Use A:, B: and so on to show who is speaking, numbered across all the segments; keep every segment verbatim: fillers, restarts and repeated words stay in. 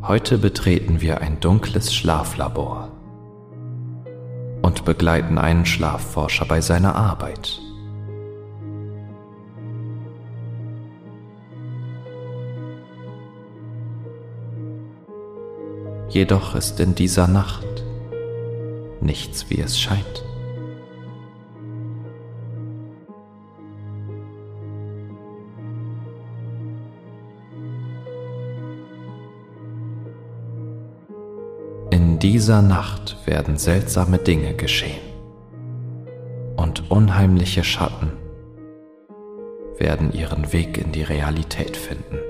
A: Heute betreten wir ein dunkles Schlaflabor und begleiten einen Schlafforscher bei seiner Arbeit. Jedoch ist in dieser Nacht nichts, wie es scheint. In dieser Nacht werden seltsame Dinge geschehen und unheimliche Schatten werden ihren Weg in die Realität finden.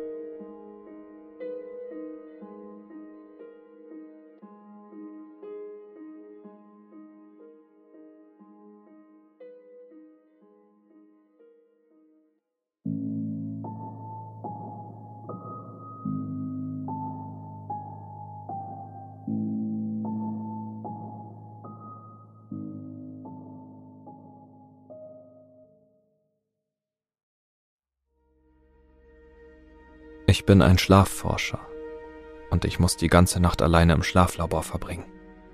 A: Ich bin ein Schlafforscher und ich muss die ganze Nacht alleine im Schlaflabor verbringen.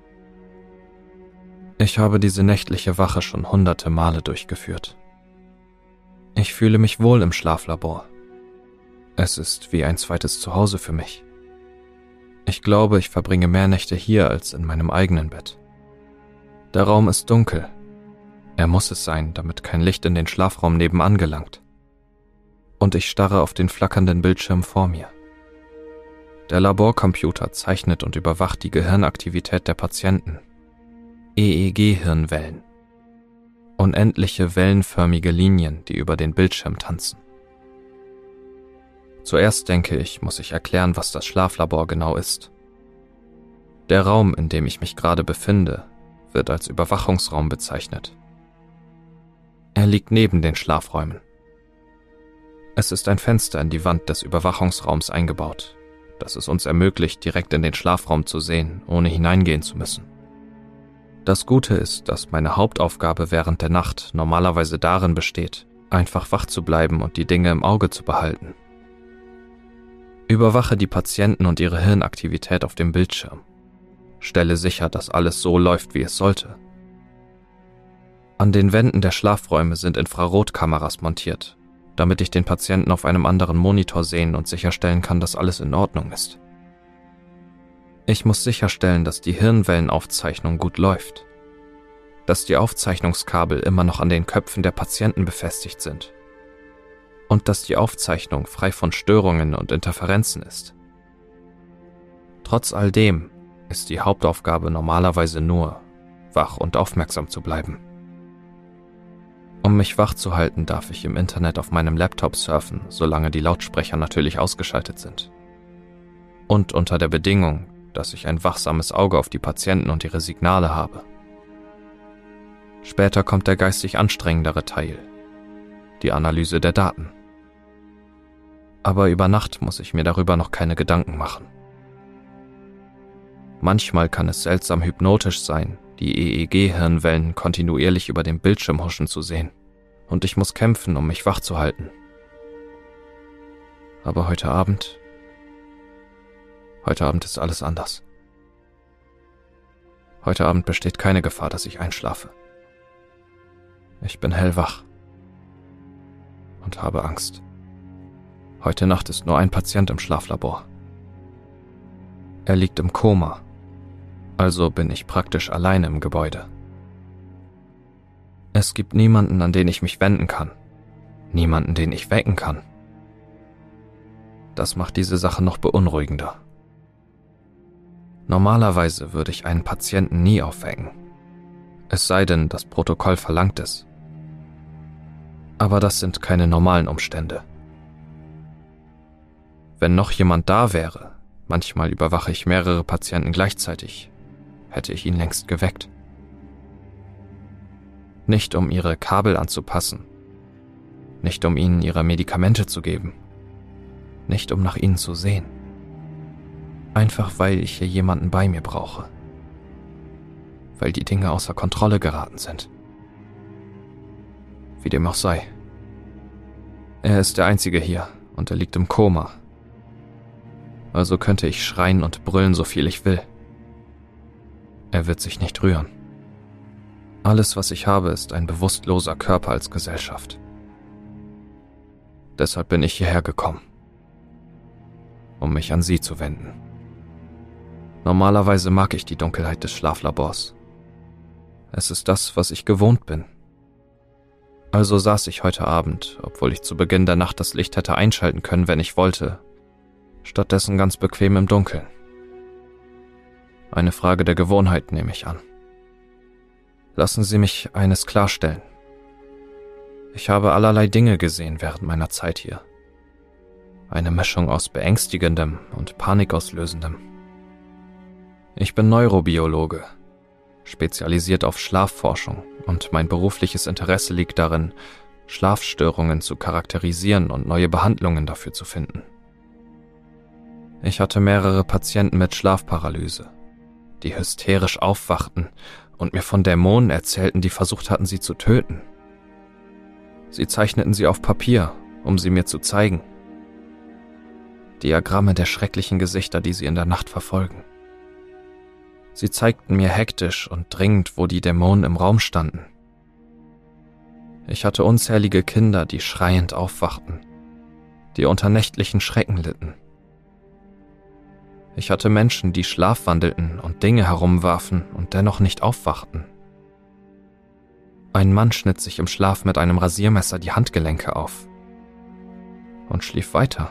A: Ich habe diese nächtliche Wache schon hunderte Male durchgeführt. Ich fühle mich wohl im Schlaflabor. Es ist wie ein zweites Zuhause für mich. Ich glaube, ich verbringe mehr Nächte hier als in meinem eigenen Bett. Der Raum ist dunkel. Er muss es sein, damit kein Licht in den Schlafraum nebenan gelangt. Und ich starre auf den flackernden Bildschirm vor mir. Der Laborcomputer zeichnet und überwacht die Gehirnaktivität der Patienten. E E G-Hirnwellen. Unendliche wellenförmige Linien, die über den Bildschirm tanzen. Zuerst denke ich, muss ich erklären, was das Schlaflabor genau ist. Der Raum, in dem ich mich gerade befinde, wird als Überwachungsraum bezeichnet. Er liegt neben den Schlafräumen. Es ist ein Fenster in die Wand des Überwachungsraums eingebaut, das es uns ermöglicht, direkt in den Schlafraum zu sehen, ohne hineingehen zu müssen. Das Gute ist, dass meine Hauptaufgabe während der Nacht normalerweise darin besteht, einfach wach zu bleiben und die Dinge im Auge zu behalten. Überwache die Patienten und ihre Hirnaktivität auf dem Bildschirm. Stelle sicher, dass alles so läuft, wie es sollte. An den Wänden der Schlafräume sind Infrarotkameras montiert, damit ich den Patienten auf einem anderen Monitor sehen und sicherstellen kann, dass alles in Ordnung ist. Ich muss sicherstellen, dass die Hirnwellenaufzeichnung gut läuft, dass die Aufzeichnungskabel immer noch an den Köpfen der Patienten befestigt sind und dass die Aufzeichnung frei von Störungen und Interferenzen ist. Trotz all dem ist die Hauptaufgabe normalerweise nur, wach und aufmerksam zu bleiben. Um mich wach zu halten, darf ich im Internet auf meinem Laptop surfen, solange die Lautsprecher natürlich ausgeschaltet sind. Und unter der Bedingung, dass ich ein wachsames Auge auf die Patienten und ihre Signale habe. Später kommt der geistig anstrengendere Teil, die Analyse der Daten. Aber über Nacht muss ich mir darüber noch keine Gedanken machen. Manchmal kann es seltsam hypnotisch sein, die E E G-Hirnwellen kontinuierlich über dem Bildschirm huschen zu sehen, und ich muss kämpfen, um mich wach zu halten. Aber heute Abend, heute Abend ist alles anders. Heute Abend besteht keine Gefahr, dass ich einschlafe. Ich bin hellwach und habe Angst. Heute Nacht ist nur ein Patient im Schlaflabor. Er liegt im Koma. Also bin ich praktisch alleine im Gebäude. Es gibt niemanden, an den ich mich wenden kann. Niemanden, den ich wecken kann. Das macht diese Sache noch beunruhigender. Normalerweise würde ich einen Patienten nie aufwecken. Es sei denn, das Protokoll verlangt es. Aber das sind keine normalen Umstände. Wenn noch jemand da wäre, manchmal überwache ich mehrere Patienten gleichzeitig, hätte ich ihn längst geweckt. Nicht um ihre Kabel anzupassen, nicht um ihnen ihre Medikamente zu geben, nicht um nach ihnen zu sehen. Einfach weil ich hier jemanden bei mir brauche. Weil die Dinge außer Kontrolle geraten sind. Wie dem auch sei. Er ist der Einzige hier und er liegt im Koma. Also könnte ich schreien und brüllen, so viel ich will. Er wird sich nicht rühren. Alles, was ich habe, ist ein bewusstloser Körper als Gesellschaft. Deshalb bin ich hierher gekommen, um mich an Sie zu wenden. Normalerweise mag ich die Dunkelheit des Schlaflabors. Es ist das, was ich gewohnt bin. Also saß ich heute Abend, obwohl ich zu Beginn der Nacht das Licht hätte einschalten können, wenn ich wollte, stattdessen ganz bequem im Dunkeln. Eine Frage der Gewohnheit, nehme ich an. Lassen Sie mich eines klarstellen. Ich habe allerlei Dinge gesehen während meiner Zeit hier. Eine Mischung aus Beängstigendem und Panikauslösendem. Ich bin Neurobiologe, spezialisiert auf Schlafforschung, und mein berufliches Interesse liegt darin, Schlafstörungen zu charakterisieren und neue Behandlungen dafür zu finden. Ich hatte mehrere Patienten mit Schlafparalyse, die hysterisch aufwachten und mir von Dämonen erzählten, die versucht hatten, sie zu töten. Sie zeichneten sie auf Papier, um sie mir zu zeigen. Diagramme der schrecklichen Gesichter, die sie in der Nacht verfolgen. Sie zeigten mir hektisch und dringend, wo die Dämonen im Raum standen. Ich hatte unzählige Kinder, die schreiend aufwachten, die unter nächtlichen Schrecken litten. Ich hatte Menschen, die schlafwandelten und Dinge herumwarfen und dennoch nicht aufwachten. Ein Mann schnitt sich im Schlaf mit einem Rasiermesser die Handgelenke auf und schlief weiter,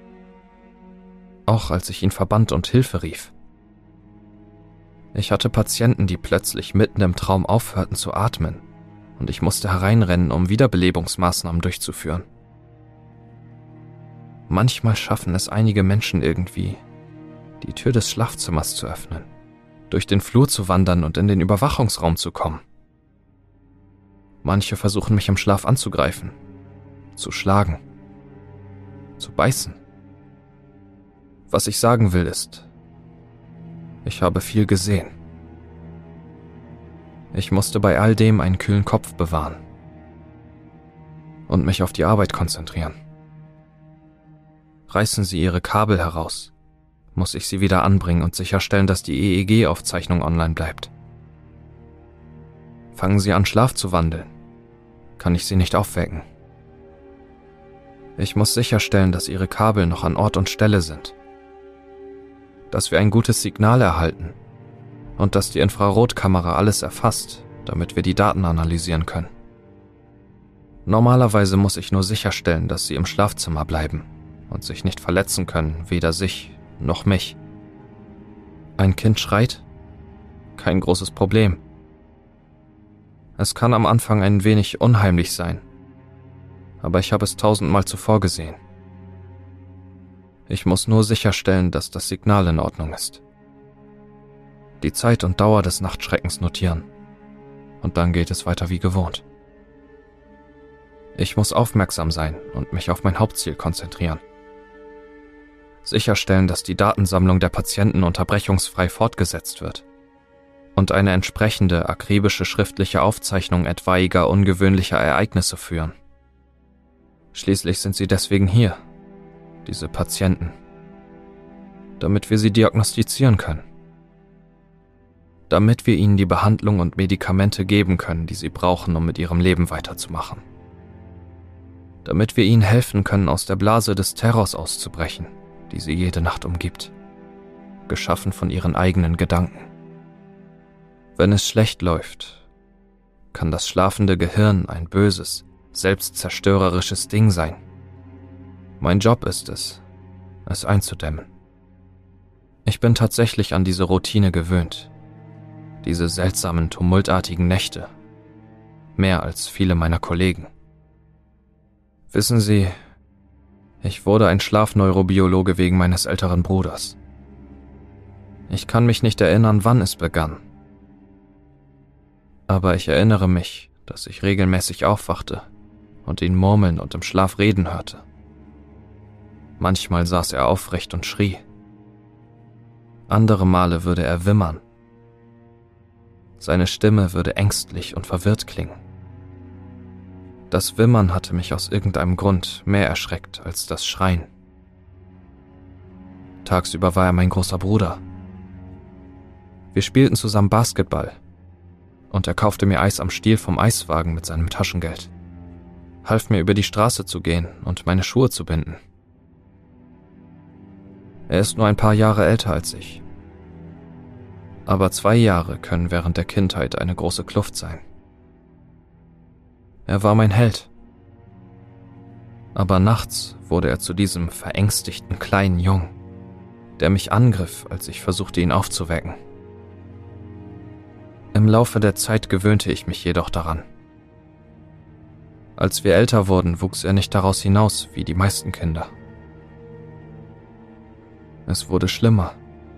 A: auch als ich ihn verband und Hilfe rief. Ich hatte Patienten, die plötzlich mitten im Traum aufhörten zu atmen, und ich musste hereinrennen, um Wiederbelebungsmaßnahmen durchzuführen. Manchmal schaffen es einige Menschen irgendwie, die Tür des Schlafzimmers zu öffnen, durch den Flur zu wandern und in den Überwachungsraum zu kommen. Manche versuchen mich im Schlaf anzugreifen, zu schlagen, zu beißen. Was ich sagen will ist, ich habe viel gesehen. Ich musste bei all dem einen kühlen Kopf bewahren und mich auf die Arbeit konzentrieren. Reißen Sie Ihre Kabel heraus, muss ich sie wieder anbringen und sicherstellen, dass die E E G-Aufzeichnung online bleibt. Fangen Sie an, Schlaf zu wandeln, kann ich Sie nicht aufwecken. Ich muss sicherstellen, dass Ihre Kabel noch an Ort und Stelle sind, dass wir ein gutes Signal erhalten und dass die Infrarotkamera alles erfasst, damit wir die Daten analysieren können. Normalerweise muss ich nur sicherstellen, dass Sie im Schlafzimmer bleiben und sich nicht verletzen können, weder sich noch mich. Ein Kind schreit? Kein großes Problem. Es kann am Anfang ein wenig unheimlich sein, aber ich habe es tausendmal zuvor gesehen. Ich muss nur sicherstellen, dass das Signal in Ordnung ist. Die Zeit und Dauer des Nachtschreckens notieren. Und dann geht es weiter wie gewohnt. Ich muss aufmerksam sein und mich auf mein Hauptziel konzentrieren. Sicherstellen, dass die Datensammlung der Patienten unterbrechungsfrei fortgesetzt wird und eine entsprechende, akribische schriftliche Aufzeichnung etwaiger ungewöhnlicher Ereignisse führen. Schließlich sind sie deswegen hier, diese Patienten, damit wir sie diagnostizieren können. Damit wir ihnen die Behandlung und Medikamente geben können, die sie brauchen, um mit ihrem Leben weiterzumachen. Damit wir ihnen helfen können, aus der Blase des Terrors auszubrechen, die sie jede Nacht umgibt, geschaffen von ihren eigenen Gedanken. Wenn es schlecht läuft, kann das schlafende Gehirn ein böses, selbstzerstörerisches Ding sein. Mein Job ist es, es einzudämmen. Ich bin tatsächlich an diese Routine gewöhnt, diese seltsamen, tumultartigen Nächte, mehr als viele meiner Kollegen. Wissen Sie, ich wurde ein Schlafneurobiologe wegen meines älteren Bruders. Ich kann mich nicht erinnern, wann es begann. Aber ich erinnere mich, dass ich regelmäßig aufwachte und ihn murmeln und im Schlaf reden hörte. Manchmal saß er aufrecht und schrie. Andere Male würde er wimmern. Seine Stimme würde ängstlich und verwirrt klingen. Das Wimmern hatte mich aus irgendeinem Grund mehr erschreckt als das Schreien. Tagsüber war er mein großer Bruder. Wir spielten zusammen Basketball und er kaufte mir Eis am Stiel vom Eiswagen mit seinem Taschengeld, half mir über die Straße zu gehen und meine Schuhe zu binden. Er ist nur ein paar Jahre älter als ich, aber zwei Jahre können während der Kindheit eine große Kluft sein. Er war mein Held, aber nachts wurde er zu diesem verängstigten kleinen Jungen, der mich angriff, als ich versuchte, ihn aufzuwecken. Im Laufe der Zeit gewöhnte ich mich jedoch daran. Als wir älter wurden, wuchs er nicht daraus hinaus, wie die meisten Kinder. Es wurde schlimmer.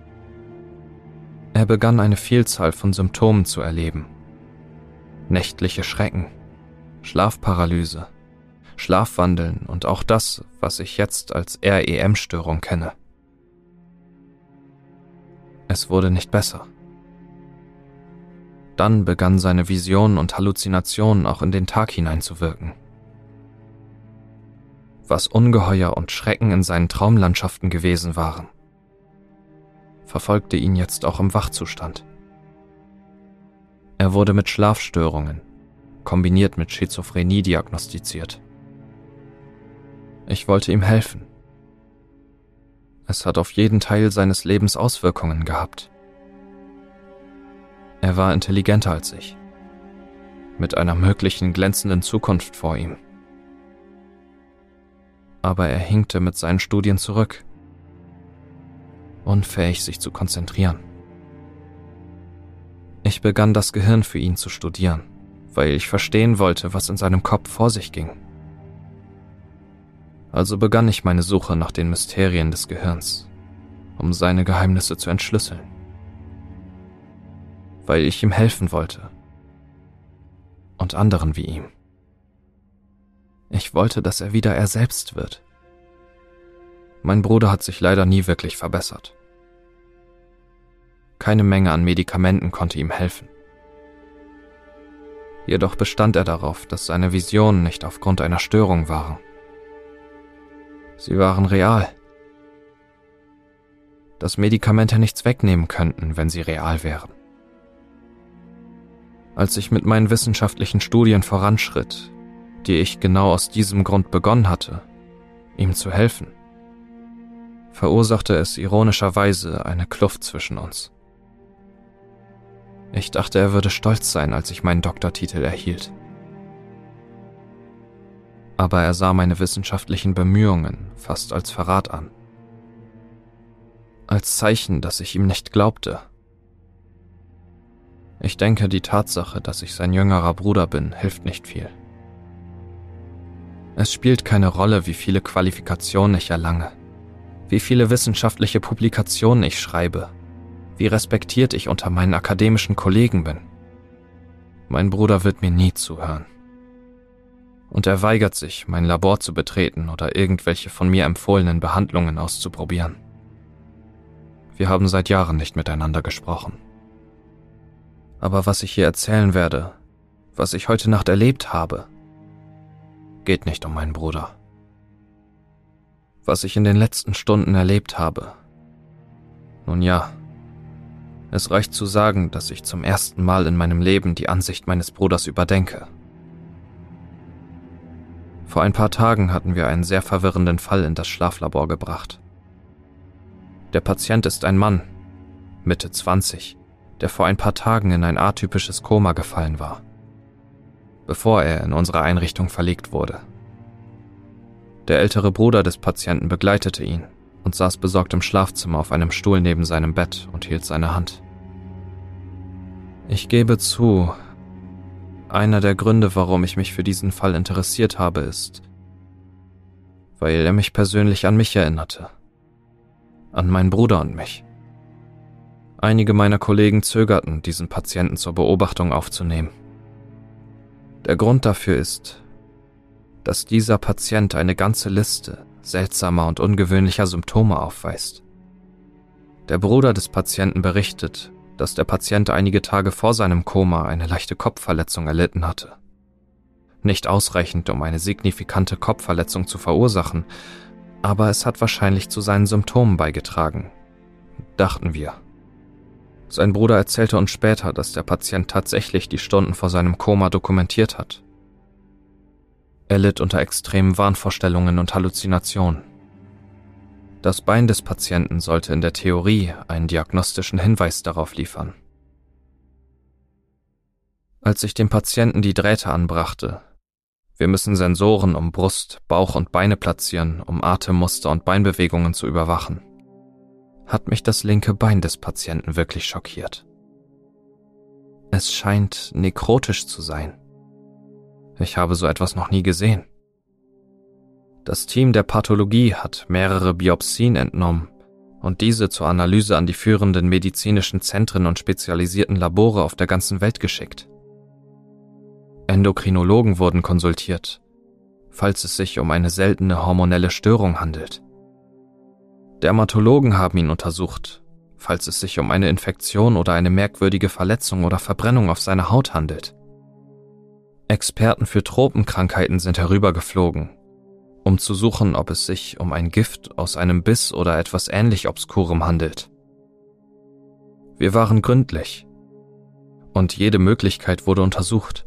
A: Er begann eine Vielzahl von Symptomen zu erleben. Nächtliche Schrecken, Schlafparalyse, Schlafwandeln und auch das, was ich jetzt als R E M-Störung kenne. Es wurde nicht besser. Dann begannen seine Visionen und Halluzinationen auch in den Tag hineinzuwirken. Was Ungeheuer und Schrecken in seinen Traumlandschaften gewesen waren, verfolgte ihn jetzt auch im Wachzustand. Er wurde mit Schlafstörungen, kombiniert mit Schizophrenie, diagnostiziert. Ich wollte ihm helfen. Es hat auf jeden Teil seines Lebens Auswirkungen gehabt. Er war intelligenter als ich, mit einer möglichen glänzenden Zukunft vor ihm. Aber er hinkte mit seinen Studien zurück, unfähig sich zu konzentrieren. Ich begann das Gehirn für ihn zu studieren, weil ich verstehen wollte, was in seinem Kopf vor sich ging. Also begann ich meine Suche nach den Mysterien des Gehirns, um seine Geheimnisse zu entschlüsseln. Weil ich ihm helfen wollte. Und anderen wie ihm. Ich wollte, dass er wieder er selbst wird. Mein Bruder hat sich leider nie wirklich verbessert. Keine Menge an Medikamenten konnte ihm helfen. Jedoch bestand er darauf, dass seine Visionen nicht aufgrund einer Störung waren. Sie waren real. Dass Medikamente nichts wegnehmen könnten, wenn sie real wären. Als ich mit meinen wissenschaftlichen Studien voranschritt, die ich genau aus diesem Grund begonnen hatte, ihm zu helfen, verursachte es ironischerweise eine Kluft zwischen uns. Ich dachte, er würde stolz sein, als ich meinen Doktortitel erhielt. Aber er sah meine wissenschaftlichen Bemühungen fast als Verrat an. Als Zeichen, dass ich ihm nicht glaubte. Ich denke, die Tatsache, dass ich sein jüngerer Bruder bin, hilft nicht viel. Es spielt keine Rolle, wie viele Qualifikationen ich erlange, wie viele wissenschaftliche Publikationen ich schreibe, wie respektiert ich unter meinen akademischen Kollegen bin. Mein Bruder wird mir nie zuhören. Und er weigert sich, mein Labor zu betreten oder irgendwelche von mir empfohlenen Behandlungen auszuprobieren. Wir haben seit Jahren nicht miteinander gesprochen. Aber was ich hier erzählen werde, was ich heute Nacht erlebt habe, geht nicht um meinen Bruder. Was ich in den letzten Stunden erlebt habe. Nun ja, es reicht zu sagen, dass ich zum ersten Mal in meinem Leben die Ansicht meines Bruders überdenke. Vor ein paar Tagen hatten wir einen sehr verwirrenden Fall in das Schlaflabor gebracht. Der Patient ist ein Mann, Mitte zwanzig, der vor ein paar Tagen in ein atypisches Koma gefallen war, bevor er in unsere Einrichtung verlegt wurde. Der ältere Bruder des Patienten begleitete ihn und saß besorgt im Schlafzimmer auf einem Stuhl neben seinem Bett und hielt seine Hand. Ich gebe zu, einer der Gründe, warum ich mich für diesen Fall interessiert habe, ist, weil er mich persönlich an mich erinnerte, an meinen Bruder und mich. Einige meiner Kollegen zögerten, diesen Patienten zur Beobachtung aufzunehmen. Der Grund dafür ist, dass dieser Patient eine ganze Liste seltsamer und ungewöhnlicher Symptome aufweist. Der Bruder des Patienten berichtet, dass der Patient einige Tage vor seinem Koma eine leichte Kopfverletzung erlitten hatte. Nicht ausreichend, um eine signifikante Kopfverletzung zu verursachen, Aber es hat wahrscheinlich zu seinen Symptomen beigetragen, dachten wir. Sein Bruder erzählte uns später, dass der Patient tatsächlich die Stunden vor seinem Koma dokumentiert hat. Er litt unter extremen Wahnvorstellungen und Halluzinationen. Das Bein des Patienten sollte in der Theorie einen diagnostischen Hinweis darauf liefern. Als ich dem Patienten die Drähte anbrachte, wir müssen Sensoren um Brust, Bauch und Beine platzieren, um Atemmuster und Beinbewegungen zu überwachen, hat mich das linke Bein des Patienten wirklich schockiert. Es scheint nekrotisch zu sein. Ich habe so etwas noch nie gesehen. Das Team der Pathologie hat mehrere Biopsien entnommen und diese zur Analyse an die führenden medizinischen Zentren und spezialisierten Labore auf der ganzen Welt geschickt. Endokrinologen wurden konsultiert, falls es sich um eine seltene hormonelle Störung handelt. Dermatologen haben ihn untersucht, falls es sich um eine Infektion oder eine merkwürdige Verletzung oder Verbrennung auf seiner Haut handelt. Experten für Tropenkrankheiten sind herübergeflogen, um zu suchen, ob es sich um ein Gift aus einem Biss oder etwas ähnlich Obskurem handelt. Wir waren gründlich und jede Möglichkeit wurde untersucht.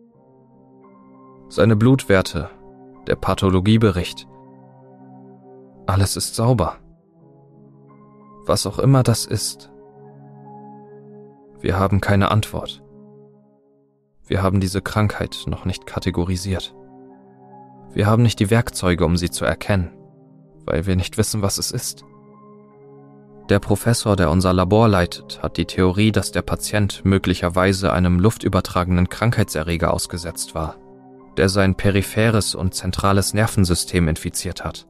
A: Seine Blutwerte, der Pathologiebericht, alles ist sauber. Was auch immer das ist. Wir haben keine Antwort. Wir haben diese Krankheit noch nicht kategorisiert. Wir haben nicht die Werkzeuge, um sie zu erkennen, weil wir nicht wissen, was es ist. Der Professor, der unser Labor leitet, hat die Theorie, dass der Patient möglicherweise einem luftübertragenen Krankheitserreger ausgesetzt war, der sein peripheres und zentrales Nervensystem infiziert hat.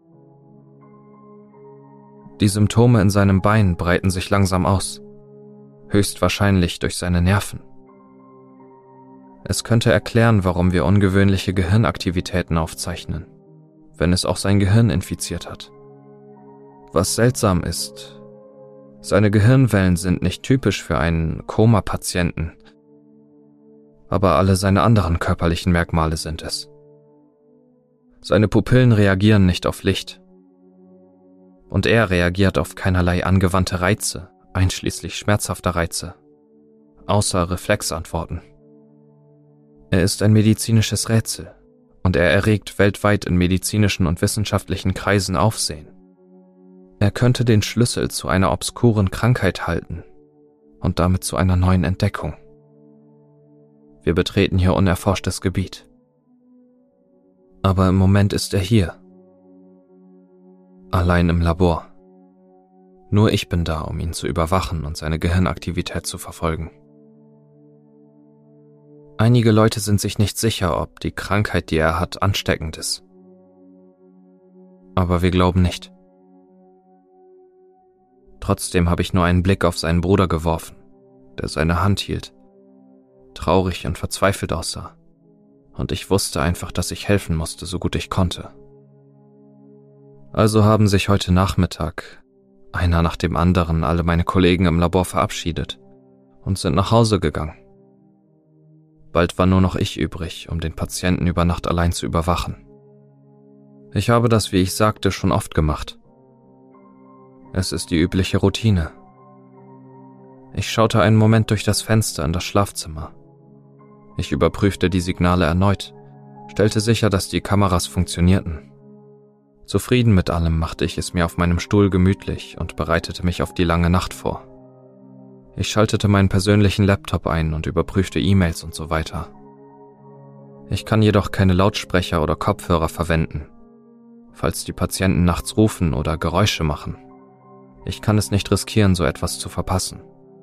A: Die Symptome in seinem Bein breiten sich langsam aus, höchstwahrscheinlich durch seine Nerven. Es könnte erklären, warum wir ungewöhnliche Gehirnaktivitäten aufzeichnen, wenn es auch sein Gehirn infiziert hat. Was seltsam ist, seine Gehirnwellen sind nicht typisch für einen Koma-Patienten, aber alle seine anderen körperlichen Merkmale sind es. Seine Pupillen reagieren nicht auf Licht. Und er reagiert auf keinerlei angewandte Reize, einschließlich schmerzhafter Reize, außer Reflexantworten. Er ist ein medizinisches Rätsel und er erregt weltweit in medizinischen und wissenschaftlichen Kreisen Aufsehen. Er könnte den Schlüssel zu einer obskuren Krankheit halten und damit zu einer neuen Entdeckung. Wir betreten hier unerforschtes Gebiet. Aber im Moment ist er hier. Allein im Labor. Nur ich bin da, um ihn zu überwachen und seine Gehirnaktivität zu verfolgen. Einige Leute sind sich nicht sicher, ob die Krankheit, die er hat, ansteckend ist. Aber wir glauben nicht. Trotzdem habe ich nur einen Blick auf seinen Bruder geworfen, der seine Hand hielt, traurig und verzweifelt aussah. Und ich wusste einfach, dass ich helfen musste, so gut ich konnte. Also haben sich heute Nachmittag, einer nach dem anderen, alle meine Kollegen im Labor verabschiedet und sind nach Hause gegangen. Bald war nur noch ich übrig, um den Patienten über Nacht allein zu überwachen. Ich habe das, wie ich sagte, schon oft gemacht. Es ist die übliche Routine. Ich schaute einen Moment durch das Fenster in das Schlafzimmer. Ich überprüfte die Signale erneut, stellte sicher, dass die Kameras funktionierten. Zufrieden mit allem machte ich es mir auf meinem Stuhl gemütlich und bereitete mich auf die lange Nacht vor. Ich schaltete meinen persönlichen Laptop ein und überprüfte E-Mails und so weiter. Ich kann jedoch keine Lautsprecher oder Kopfhörer verwenden, falls die Patienten nachts rufen oder Geräusche machen. Ich kann es nicht riskieren, so etwas zu verpassen.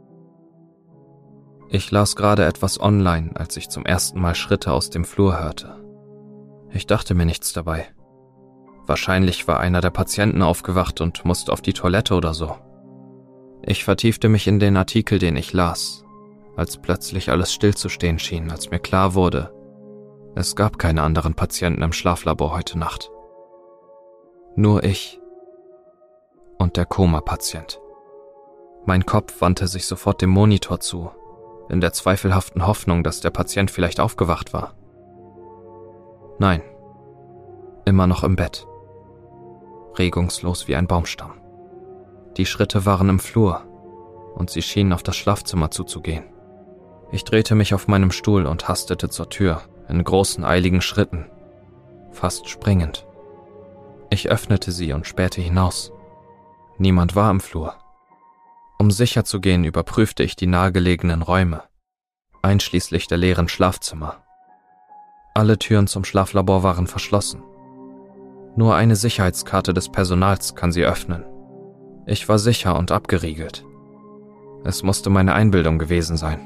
A: Ich las gerade etwas online, als ich zum ersten Mal Schritte aus dem Flur hörte. Ich dachte mir nichts dabei. Wahrscheinlich war einer der Patienten aufgewacht und musste auf die Toilette oder so. Ich vertiefte mich in den Artikel, den ich las, als plötzlich alles stillzustehen schien, als mir klar wurde, es gab keine anderen Patienten im Schlaflabor heute Nacht. Nur ich und der Koma-Patient. Mein Kopf wandte sich sofort dem Monitor zu, in der zweifelhaften Hoffnung, dass der Patient vielleicht aufgewacht war. Nein, immer noch im Bett. regungslos wie ein Baumstamm. Die Schritte waren im Flur und sie schienen auf das Schlafzimmer zuzugehen. Ich drehte mich auf meinem Stuhl und hastete zur Tür, in großen, eiligen Schritten, fast springend. Ich öffnete sie und spähte hinaus. Niemand war im Flur. Um sicher zu gehen, überprüfte ich die nahegelegenen Räume, einschließlich der leeren Schlafzimmer. Alle Türen zum Schlaflabor waren verschlossen. Nur eine Sicherheitskarte des Personals kann sie öffnen. Ich war sicher und abgeriegelt. Es musste meine Einbildung gewesen sein.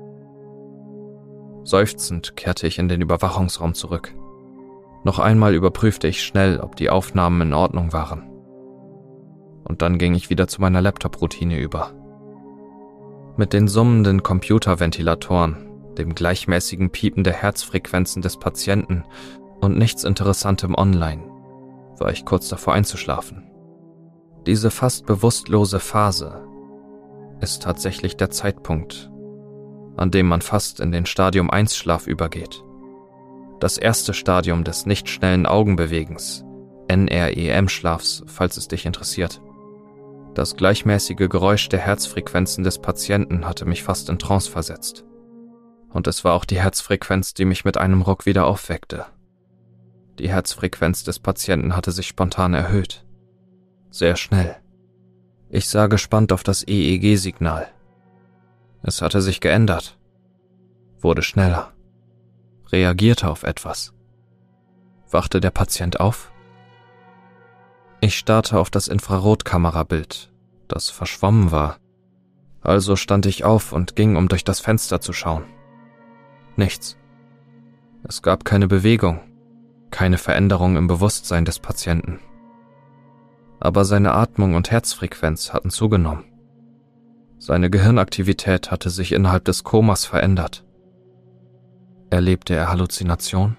A: Seufzend kehrte ich in den Überwachungsraum zurück. Noch einmal überprüfte ich schnell, ob die Aufnahmen in Ordnung waren. Und dann ging ich wieder zu meiner Laptop-Routine über. Mit den summenden Computerventilatoren, dem gleichmäßigen Piepen der Herzfrequenzen des Patienten und nichts Interessantem online, war ich kurz davor einzuschlafen. Diese fast bewusstlose Phase ist tatsächlich der Zeitpunkt, an dem man fast in den Stadium eins Schlaf übergeht. Das erste Stadium des nicht schnellen Augenbewegens, N R E M-Schlafs, falls es dich interessiert. Das gleichmäßige Geräusch der Herzfrequenzen des Patienten hatte mich fast in Trance versetzt. Und es war auch die Herzfrequenz, die mich mit einem Ruck wieder aufweckte. Die Herzfrequenz des Patienten hatte sich spontan erhöht. Sehr schnell. Ich sah gespannt auf das E E G-Signal. Es hatte sich geändert. Wurde schneller. Reagierte auf etwas. Wachte der Patient auf? Ich starrte auf das Infrarotkamerabild, das verschwommen war. Also stand ich auf und ging, um durch das Fenster zu schauen. Nichts. Es gab keine Bewegung, keine Veränderung im Bewusstsein des Patienten. Aber seine Atmung und Herzfrequenz hatten zugenommen. Seine Gehirnaktivität hatte sich innerhalb des Komas verändert. Erlebte er Halluzination?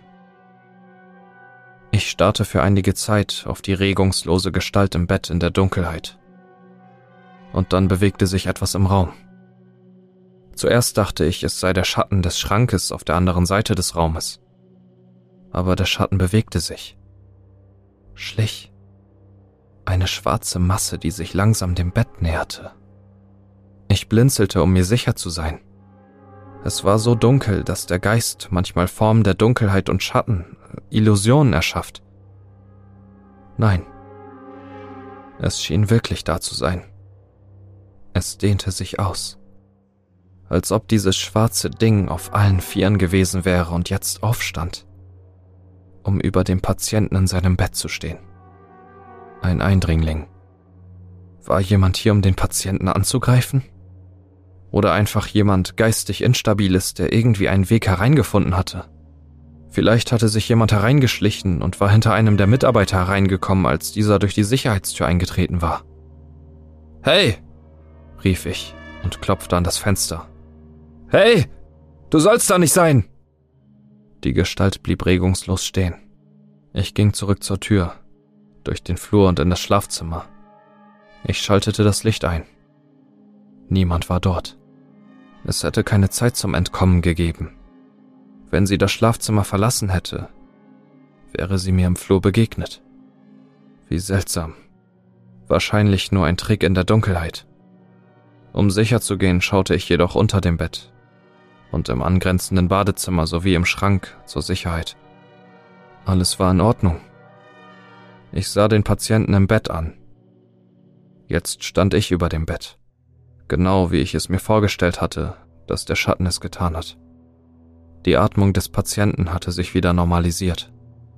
A: Ich starrte für einige Zeit auf die regungslose Gestalt im Bett in der Dunkelheit. Und dann bewegte sich etwas im Raum. Zuerst dachte ich, es sei der Schatten des Schrankes auf der anderen Seite des Raumes. Aber der Schatten bewegte sich. Schlich. Eine schwarze Masse, die sich langsam dem Bett näherte. Ich blinzelte, um mir sicher zu sein. Es war so dunkel, dass der Geist manchmal Formen der Dunkelheit und Schatten, Illusionen erschafft. Nein. Es schien wirklich da zu sein. Es dehnte sich aus. Als ob dieses schwarze Ding auf allen Vieren gewesen wäre und jetzt aufstand, um über dem Patienten in seinem Bett zu stehen. Ein Eindringling. War jemand hier, um den Patienten anzugreifen? Oder einfach jemand geistig Instabiles, der irgendwie einen Weg hereingefunden hatte? Vielleicht hatte sich jemand hereingeschlichen und war hinter einem der Mitarbeiter hereingekommen, als dieser durch die Sicherheitstür eingetreten war. »Hey!« rief ich und klopfte an das Fenster. »Hey! Du sollst da nicht sein!« Die Gestalt blieb regungslos stehen. Ich ging zurück zur Tür, durch den Flur und in das Schlafzimmer. Ich schaltete das Licht ein. Niemand war dort. Es hätte keine Zeit zum Entkommen gegeben. Wenn sie das Schlafzimmer verlassen hätte, wäre sie mir im Flur begegnet. Wie seltsam. Wahrscheinlich nur ein Trick in der Dunkelheit. Um sicher zu gehen, schaute ich jedoch unter dem Bett und im angrenzenden Badezimmer sowie im Schrank zur Sicherheit. Alles war in Ordnung. Ich sah den Patienten im Bett an. Jetzt stand ich über dem Bett. Genau wie ich es mir vorgestellt hatte, dass der Schatten es getan hat. Die Atmung des Patienten hatte sich wieder normalisiert.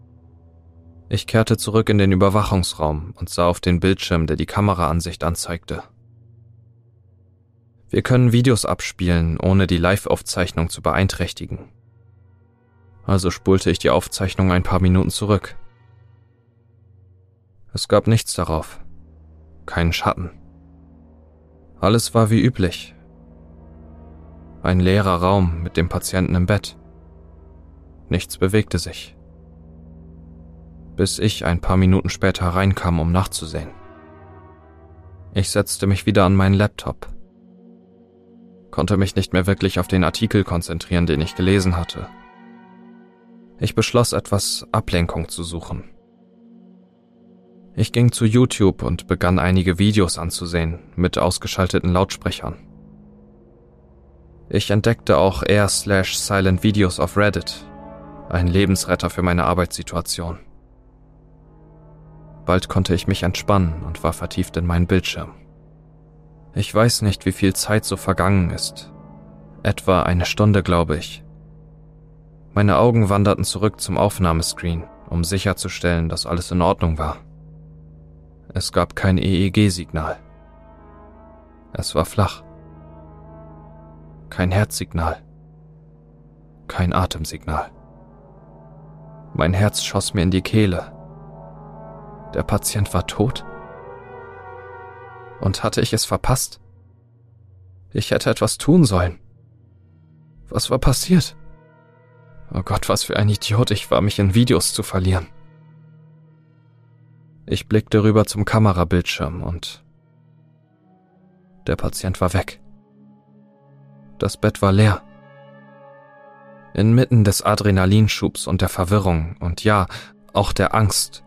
A: Ich kehrte zurück in den Überwachungsraum und sah auf den Bildschirm, der die Kameraansicht anzeigte. Wir können Videos abspielen, ohne die Live-Aufzeichnung zu beeinträchtigen. Also spulte ich die Aufzeichnung ein paar Minuten zurück. Es gab nichts darauf. Keinen Schatten. Alles war wie üblich. Ein leerer Raum mit dem Patienten im Bett. Nichts bewegte sich. Bis ich ein paar Minuten später hereinkam, um nachzusehen. Ich setzte mich wieder an meinen Laptop. Konnte mich nicht mehr wirklich auf den Artikel konzentrieren, den ich gelesen hatte. Ich beschloss, etwas Ablenkung zu suchen. Ich ging zu YouTube und begann einige Videos anzusehen, mit ausgeschalteten Lautsprechern. Ich entdeckte auch r slash silent videos auf Reddit, ein Lebensretter für meine Arbeitssituation. Bald konnte ich mich entspannen und war vertieft in meinen Bildschirm. Ich weiß nicht, wie viel Zeit so vergangen ist. Etwa eine Stunde, glaube ich. Meine Augen wanderten zurück zum Aufnahmescreen, um sicherzustellen, dass alles in Ordnung war. Es gab kein E E G-Signal. Es war flach. Kein Herzsignal. Kein Atemsignal. Mein Herz schoss mir in die Kehle. Der Patient war tot? Und hatte ich es verpasst? Ich hätte etwas tun sollen. Was war passiert? Oh Gott, was für ein Idiot ich war, mich in Videos zu verlieren. Ich blickte rüber zum Kamerabildschirm und der Patient war weg. Das Bett war leer. Inmitten des Adrenalinschubs und der Verwirrung und ja, auch der Angst.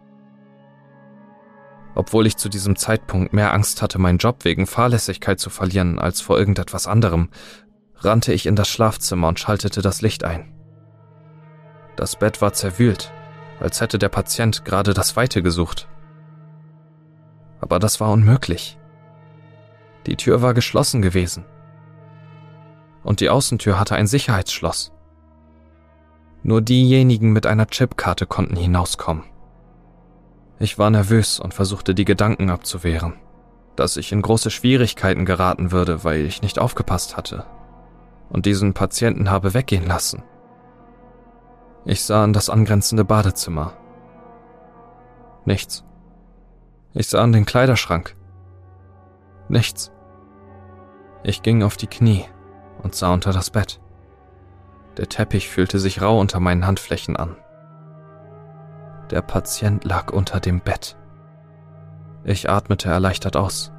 A: Obwohl ich zu diesem Zeitpunkt mehr Angst hatte, meinen Job wegen Fahrlässigkeit zu verlieren, als vor irgendetwas anderem, rannte ich in das Schlafzimmer und schaltete das Licht ein. Das Bett war zerwühlt, als hätte der Patient gerade das Weite gesucht. Aber das war unmöglich. Die Tür war geschlossen gewesen. Und die Außentür hatte ein Sicherheitsschloss. Nur diejenigen mit einer Chipkarte konnten hinauskommen. Ich war nervös und versuchte die Gedanken abzuwehren, dass ich in große Schwierigkeiten geraten würde, weil ich nicht aufgepasst hatte und diesen Patienten habe weggehen lassen. Ich sah in das angrenzende Badezimmer. Nichts. Ich sah in den Kleiderschrank. Nichts. Ich ging auf die Knie und sah unter das Bett. Der Teppich fühlte sich rau unter meinen Handflächen an. Der Patient lag unter dem Bett. Ich atmete erleichtert aus.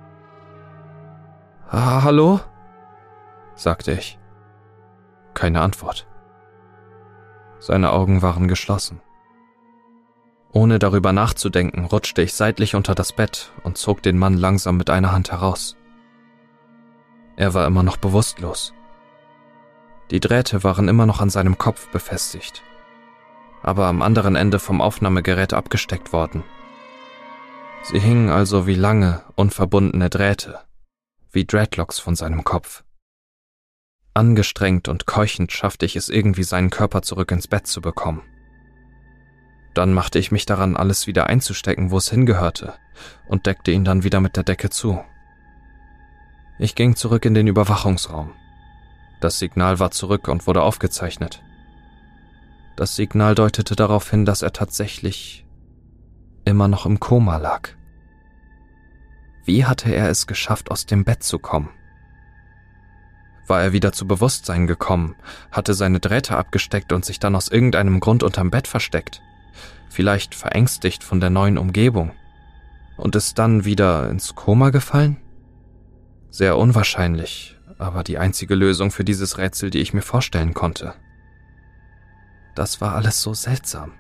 A: Ah, hallo? Sagte ich. Keine Antwort. Seine Augen waren geschlossen. Ohne darüber nachzudenken, rutschte ich seitlich unter das Bett und zog den Mann langsam mit einer Hand heraus. Er war immer noch bewusstlos. Die Drähte waren immer noch an seinem Kopf befestigt, aber am anderen Ende vom Aufnahmegerät abgesteckt worden. Sie hingen also wie lange, unverbundene Drähte, wie Dreadlocks von seinem Kopf. Angestrengt und keuchend schaffte ich es irgendwie, seinen Körper zurück ins Bett zu bekommen. Dann machte ich mich daran, alles wieder einzustecken, wo es hingehörte, und deckte ihn dann wieder mit der Decke zu. Ich ging zurück in den Überwachungsraum. Das Signal war zurück und wurde aufgezeichnet. Das Signal deutete darauf hin, dass er tatsächlich immer noch im Koma lag. Wie hatte er es geschafft, aus dem Bett zu kommen? War er wieder zu Bewusstsein gekommen, hatte seine Drähte abgesteckt und sich dann aus irgendeinem Grund unterm Bett versteckt? Vielleicht verängstigt von der neuen Umgebung? Und ist dann wieder ins Koma gefallen? Sehr unwahrscheinlich, aber die einzige Lösung für dieses Rätsel, die ich mir vorstellen konnte. Das war alles so seltsam.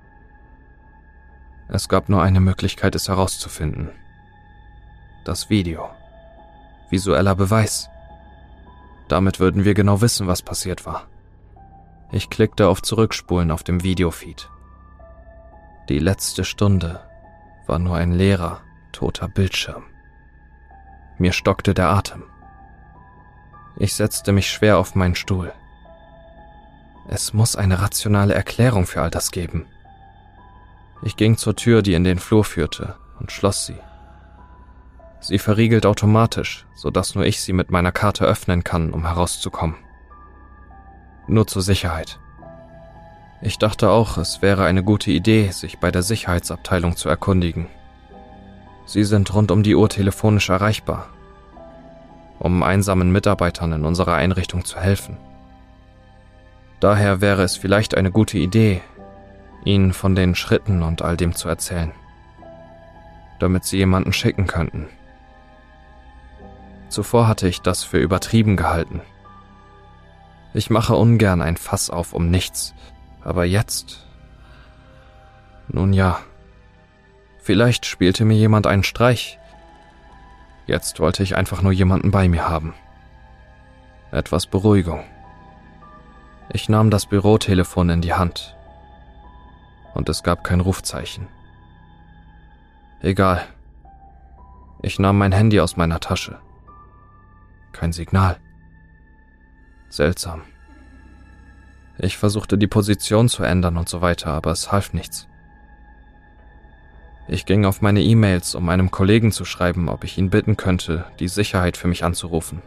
A: Es gab nur eine Möglichkeit, es herauszufinden. Das Video. Visueller Beweis. Damit würden wir genau wissen, was passiert war. Ich klickte auf Zurückspulen auf dem Videofeed. Die letzte Stunde war nur ein leerer, toter Bildschirm. Mir stockte der Atem. Ich setzte mich schwer auf meinen Stuhl. Es muss eine rationale Erklärung für all das geben. Ich ging zur Tür, die in den Flur führte, und schloss sie. Sie verriegelt automatisch, sodass nur ich sie mit meiner Karte öffnen kann, um herauszukommen. Nur zur Sicherheit. Ich dachte auch, es wäre eine gute Idee, sich bei der Sicherheitsabteilung zu erkundigen. Sie sind rund um die Uhr telefonisch erreichbar, um einsamen Mitarbeitern in unserer Einrichtung zu helfen. Daher wäre es vielleicht eine gute Idee, ihnen von den Schritten und all dem zu erzählen, damit sie jemanden schicken könnten. Zuvor hatte ich das für übertrieben gehalten. Ich mache ungern ein Fass auf um nichts, aber jetzt... Nun ja, Vielleicht spielte mir jemand einen Streich. Jetzt wollte ich einfach nur jemanden bei mir haben. Etwas Beruhigung. Ich nahm das Bürotelefon in die Hand. Und es gab kein Rufzeichen. Egal. Ich nahm mein Handy aus meiner Tasche. Kein Signal. Seltsam. Ich versuchte die Position zu ändern und so weiter, aber es half nichts. Ich ging auf meine E-Mails, um einem Kollegen zu schreiben, ob ich ihn bitten könnte, die Sicherheit für mich anzurufen.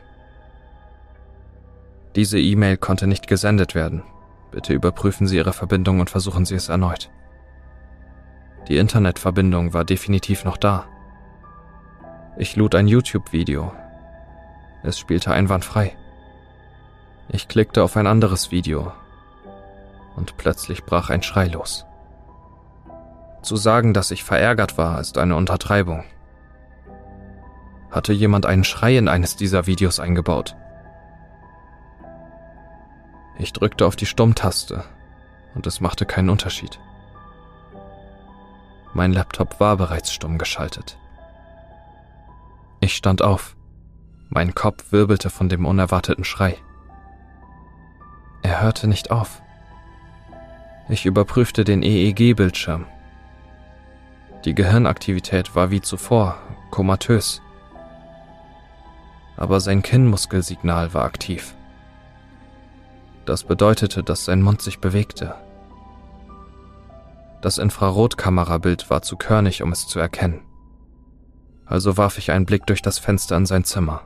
A: Diese E-Mail konnte nicht gesendet werden. Bitte überprüfen Sie Ihre Verbindung und versuchen Sie es erneut. Die Internetverbindung war definitiv noch da. Ich lud ein YouTube-Video. Es spielte einwandfrei. Ich klickte auf ein anderes Video und plötzlich brach ein Schrei los. Zu sagen, dass ich verärgert war, ist eine Untertreibung. Hatte jemand einen Schrei in eines dieser Videos eingebaut? Ich drückte auf die Stummtaste und es machte keinen Unterschied. Mein Laptop war bereits stumm geschaltet. Ich stand auf. Mein Kopf wirbelte von dem unerwarteten Schrei. Er hörte nicht auf. Ich überprüfte den E E G-Bildschirm. Die Gehirnaktivität war wie zuvor, komatös. Aber sein Kinnmuskelsignal war aktiv. Das bedeutete, dass sein Mund sich bewegte. Das Infrarotkamerabild war zu körnig, um es zu erkennen. Also warf ich einen Blick durch das Fenster in sein Zimmer.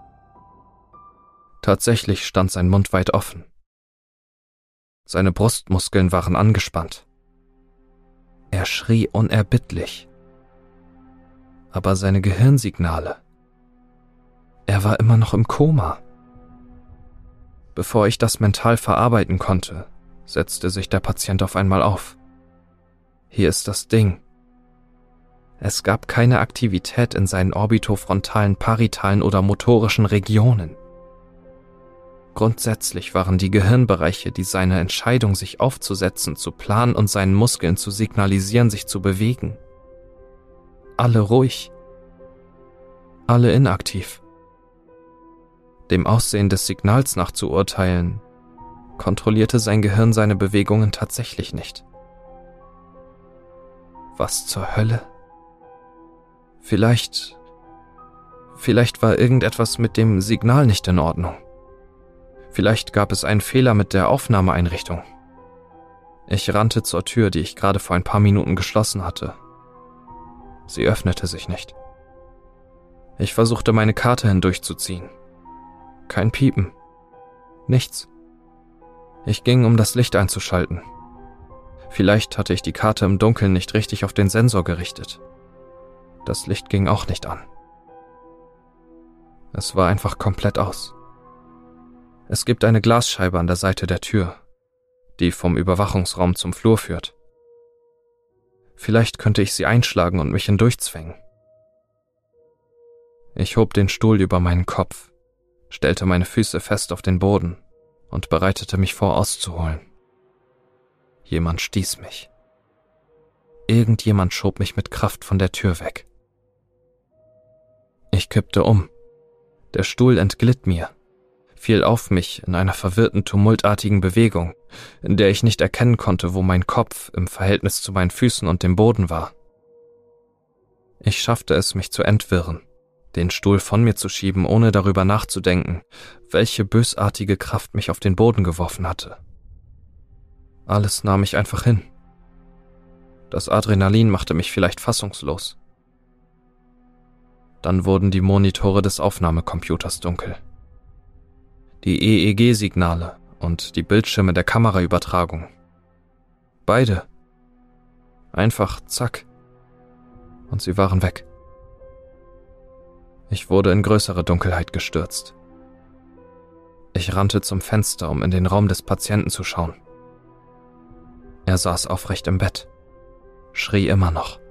A: Tatsächlich stand sein Mund weit offen. Seine Brustmuskeln waren angespannt. Er schrie unerbittlich. Aber seine Gehirnsignale... Er war immer noch im Koma. Bevor ich das mental verarbeiten konnte, setzte sich der Patient auf einmal auf. Hier ist das Ding. Es gab keine Aktivität in seinen orbitofrontalen, parietalen oder motorischen Regionen. Grundsätzlich waren die Gehirnbereiche, die seine Entscheidung, sich aufzusetzen, zu planen und seinen Muskeln zu signalisieren, sich zu bewegen, alle ruhig, alle inaktiv. Dem Aussehen des Signals nach zu urteilen, kontrollierte sein Gehirn seine Bewegungen tatsächlich nicht. Was zur Hölle? Vielleicht... Vielleicht war irgendetwas mit dem Signal nicht in Ordnung. Vielleicht gab es einen Fehler mit der Aufnahmeeinrichtung. Ich rannte zur Tür, die ich gerade vor ein paar Minuten geschlossen hatte. Sie öffnete sich nicht. Ich versuchte, meine Karte hindurchzuziehen. Kein Piepen. Nichts. Ich ging, um das Licht einzuschalten. Vielleicht hatte ich die Karte im Dunkeln nicht richtig auf den Sensor gerichtet. Das Licht ging auch nicht an. Es war einfach komplett aus. Es gibt eine Glasscheibe an der Seite der Tür, die vom Überwachungsraum zum Flur führt. Vielleicht könnte ich sie einschlagen und mich hindurchzwängen. Ich hob den Stuhl über meinen Kopf, stellte meine Füße fest auf den Boden und bereitete mich vor, auszuholen. Jemand stieß mich. Irgendjemand schob mich mit Kraft von der Tür weg. Ich kippte um. Der Stuhl entglitt mir, fiel auf mich in einer verwirrten, tumultartigen Bewegung, in der ich nicht erkennen konnte, wo mein Kopf im Verhältnis zu meinen Füßen und dem Boden war. Ich schaffte es, mich zu entwirren, den Stuhl von mir zu schieben, ohne darüber nachzudenken, welche bösartige Kraft mich auf den Boden geworfen hatte. Alles nahm ich einfach hin. Das Adrenalin machte mich vielleicht fassungslos. Dann wurden die Monitore des Aufnahmecomputers dunkel. Die E E G-Signale und die Bildschirme der Kameraübertragung. Beide. Einfach zack. Und sie waren weg. Ich wurde in größere Dunkelheit gestürzt. Ich rannte zum Fenster, um in den Raum des Patienten zu schauen. Er saß aufrecht im Bett, schrie immer noch.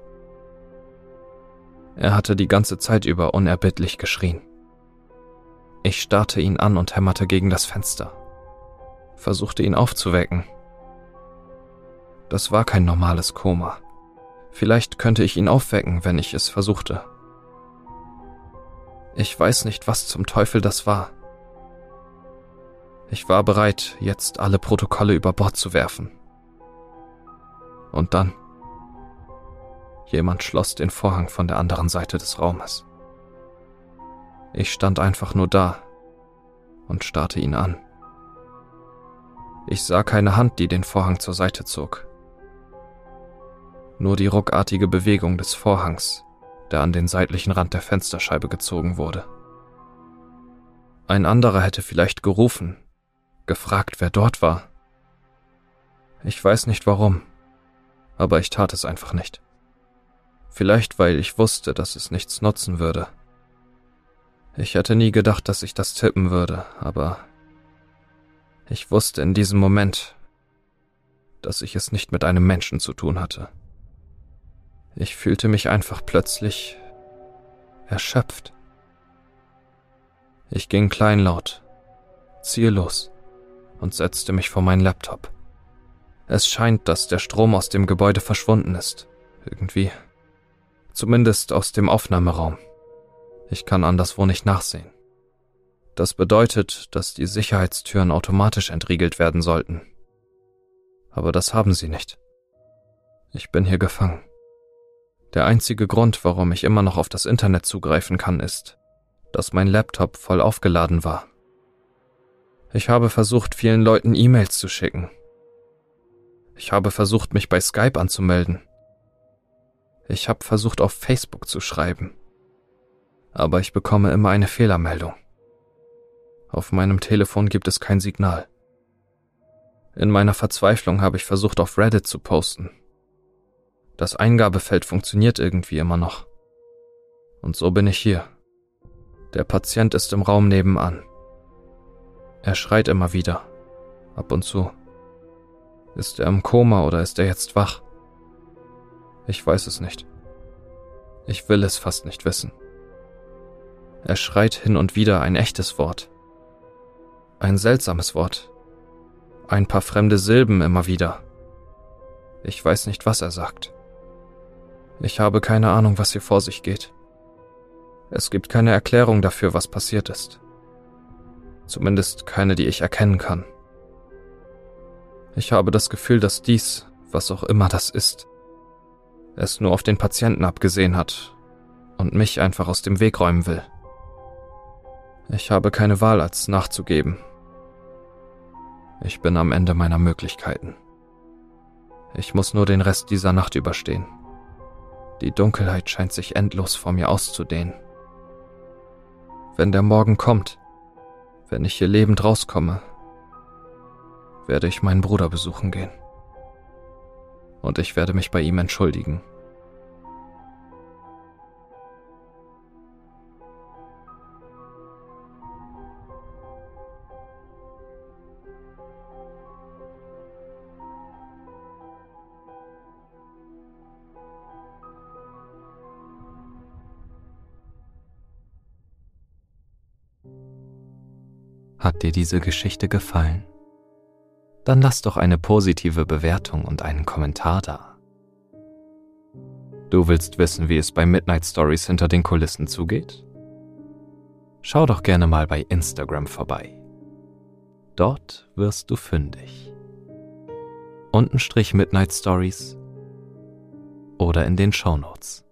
A: Er hatte die ganze Zeit über unerbittlich geschrien. Ich starrte ihn an und hämmerte gegen das Fenster, versuchte ihn aufzuwecken. Das war kein normales Koma. Vielleicht könnte ich ihn aufwecken, wenn ich es versuchte. Ich weiß nicht, was zum Teufel das war. Ich war bereit, jetzt alle Protokolle über Bord zu werfen. Und dann... Jemand schloss den Vorhang von der anderen Seite des Raumes. Ich stand einfach nur da und starrte ihn an. Ich sah keine Hand, die den Vorhang zur Seite zog. Nur die ruckartige Bewegung des Vorhangs, der an den seitlichen Rand der Fensterscheibe gezogen wurde. Ein anderer hätte vielleicht gerufen, gefragt, wer dort war. Ich weiß nicht warum, aber ich tat es einfach nicht. Vielleicht, weil ich wusste, dass es nichts nutzen würde. Ich hätte nie gedacht, dass ich das tippen würde, aber ich wusste in diesem Moment, dass ich es nicht mit einem Menschen zu tun hatte. Ich fühlte mich einfach plötzlich erschöpft. Ich ging kleinlaut, ziellos und setzte mich vor meinen Laptop. Es scheint, dass der Strom aus dem Gebäude verschwunden ist, irgendwie. Zumindest aus dem Aufnahmeraum. Ich kann anderswo nicht nachsehen. Das bedeutet, dass die Sicherheitstüren automatisch entriegelt werden sollten. Aber das haben sie nicht. Ich bin hier gefangen. Der einzige Grund, warum ich immer noch auf das Internet zugreifen kann, ist, dass mein Laptop voll aufgeladen war. Ich habe versucht, vielen Leuten E-Mails zu schicken. Ich habe versucht, mich bei Skype anzumelden. Ich habe versucht, auf Facebook zu schreiben. Aber ich bekomme immer eine Fehlermeldung. Auf meinem Telefon gibt es kein Signal. In meiner Verzweiflung habe ich versucht, auf Reddit zu posten. Das Eingabefeld funktioniert irgendwie immer noch. Und so bin ich hier. Der Patient ist im Raum nebenan. Er schreit immer wieder. Ab und zu. Ist er im Koma oder ist er jetzt wach? Ich weiß es nicht. Ich will es fast nicht wissen. Er schreit hin und wieder ein echtes Wort. Ein seltsames Wort. Ein paar fremde Silben immer wieder. Ich weiß nicht, was er sagt. Ich habe keine Ahnung, was hier vor sich geht. Es gibt keine Erklärung dafür, was passiert ist. Zumindest keine, die ich erkennen kann. Ich habe das Gefühl, dass dies, was auch immer das ist, es nur auf den Patienten abgesehen hat und mich einfach aus dem Weg räumen will. Ich habe keine Wahl, als nachzugeben. Ich bin am Ende meiner Möglichkeiten. Ich muss nur den Rest dieser Nacht überstehen. Die Dunkelheit scheint sich endlos vor mir auszudehnen. Wenn der Morgen kommt, wenn ich hier lebend rauskomme, werde ich meinen Bruder besuchen gehen. Und ich werde mich bei ihm entschuldigen. Hat dir diese Geschichte gefallen? Dann lass doch eine positive Bewertung und einen Kommentar da. Du willst wissen, wie es bei Midnight Stories hinter den Kulissen zugeht? Schau doch gerne mal bei Instagram vorbei. Dort wirst du fündig. Untenstrich Midnight Stories oder in den Shownotes.